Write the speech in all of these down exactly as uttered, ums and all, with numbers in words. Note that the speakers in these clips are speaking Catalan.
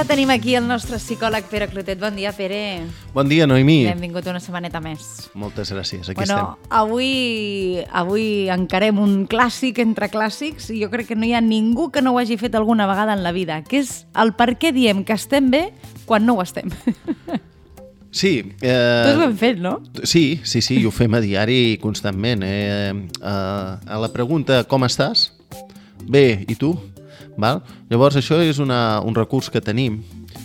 tenim aquí el nostre psicòleg Pere Clotet. Bon dia, Pere. Bon dia, Noemí. Benvingut una setmaneta més. Moltes gràcies, aquí bueno, estem. Avui, avui encarem un clàssic entre clàssics i jo crec que no hi ha ningú que no ho hagi fet alguna vegada en la vida, que és el per què diem que estem bé quan no ho estem. Sí. Eh, Tots ho hem fet, no? Sí, sí, sí, i ho fem a diari constantment. Eh, eh, a la pregunta, com estàs? Bé, i tu? Val? Llavors això és una, un recurs que tenim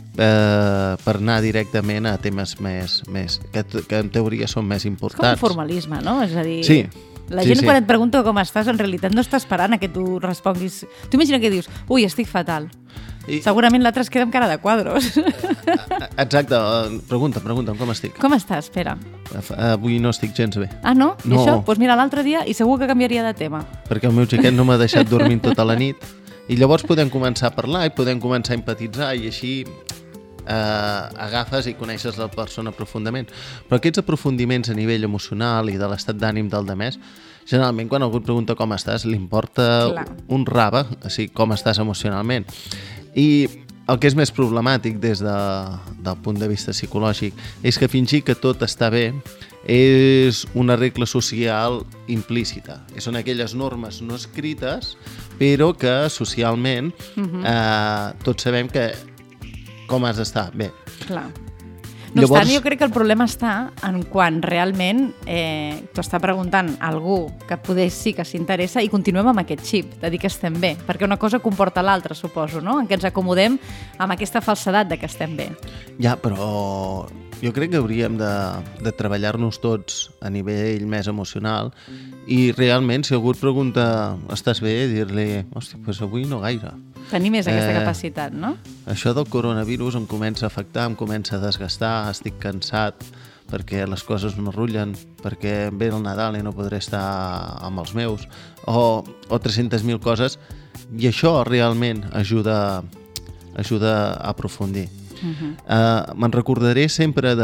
eh, per anar directament a temes més, més que, que en teoria són més importants. És com un formalisme, no? És a dir, sí, la sí, gent sí. quan et pregunta com estàs en realitat no està esperant a que tu responguis. Tu imagina que dius, ui, estic fatal. I... Segurament l'altre es queda amb cara de quadros. Exacte, pregunta, pregunta, com estic? Com estàs, Pere? Avui no estic gens bé. Ah, no? I no. això? Doncs pues mira, l'altre dia i segur que canviaria de tema. Perquè el meu xiquet no m'ha deixat dormir tota la nit i llavors podem començar a parlar i podem començar a empatitzar i així eh, agafes i coneixes la persona profundament. Però aquests aprofundiments a nivell emocional i de l'estat d'ànim del demés, generalment quan algú et pregunta com estàs, li importa Clar. un rave, o sigui, com estàs emocionalment. I el que és més problemàtic des de, del punt de vista psicològic és que fingir que tot està bé és una regla social implícita. Són aquelles normes no escrites, però que socialment uh-huh. eh, tots sabem que com has d'estar bé. Clar. No Llavors... obstant, jo crec que el problema està en quan realment eh, t'ho està preguntant algú que poder sí que s'interessa i continuem amb aquest xip de dir que estem bé, perquè una cosa comporta l'altra, suposo, no? En què ens acomodem amb aquesta falsedat de que estem bé. Ja, però jo crec que hauríem de, de treballar-nos tots a nivell més emocional i realment, si algú et pregunta estàs bé, dir-li, hòstia, doncs avui no gaire. Tenir més aquesta eh, capacitat, no? Això del coronavirus em comença a afectar, em comença a desgastar, estic cansat perquè les coses no rullen, perquè ve el Nadal i no podré estar amb els meus, o, o tres-centes mil coses, i això realment ajuda, ajuda a aprofundir. Uh-huh. Uh, me'n recordaré sempre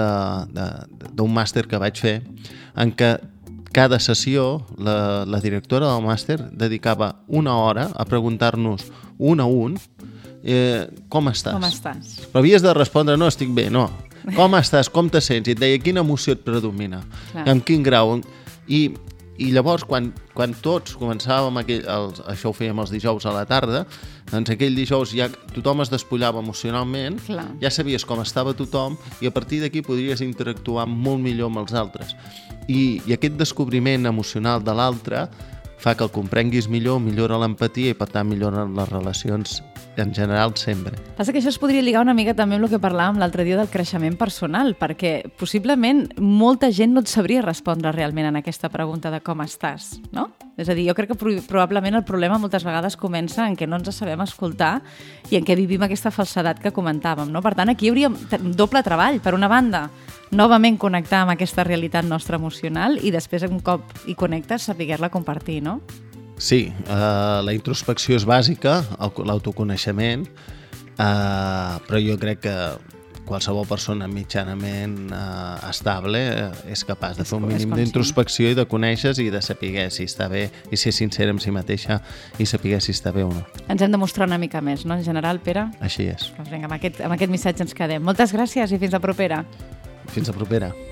d'un màster que vaig fer en què cada sessió la, la directora del màster dedicava una hora a preguntar-nos un a un eh, com estàs? Com estàs? Però havies de respondre no, estic bé, no. Com estàs? Com te sents? I et deia quina emoció et predomina? Clar. En quin grau? I, i llavors quan, quan tots començàvem aquell, els, això ho fèiem els dijous a la tarda, doncs aquell dijous ja tothom es despullava emocionalment, Clar. ja sabies com estava tothom i a partir d'aquí podries interactuar molt millor amb els altres. I, i aquest descobriment emocional de l'altre fa que el comprenguis millor, millora l'empatia i per tant milloren les relacions en general sempre. Passa que això es podria lligar una mica també amb el que parlàvem l'altre dia del creixement personal, perquè possiblement molta gent no et sabria respondre realment en aquesta pregunta de com estàs, no? És a dir, jo crec que probablement el problema moltes vegades comença en què no ens sabem escoltar i en què vivim aquesta falsedat que comentàvem, no? Per tant, aquí hi hauria un doble treball. Per una banda, novament connectar amb aquesta realitat nostra emocional i després, un cop hi connectes, saber-la compartir, no? Sí, eh, la introspecció és bàsica, l'autoconeixement, eh, però jo crec que qualsevol persona mitjanament eh, estable eh, és capaç de fer un mínim d'introspecció i de conèixer i de saber si està bé i ser sincera amb si mateixa i saber si està bé o no. Ens hem de mostrar una mica més, no? En general, Pere? Així és. Doncs vinga, amb aquest, amb aquest missatge ens quedem. Moltes gràcies i fins la propera. Fins la propera.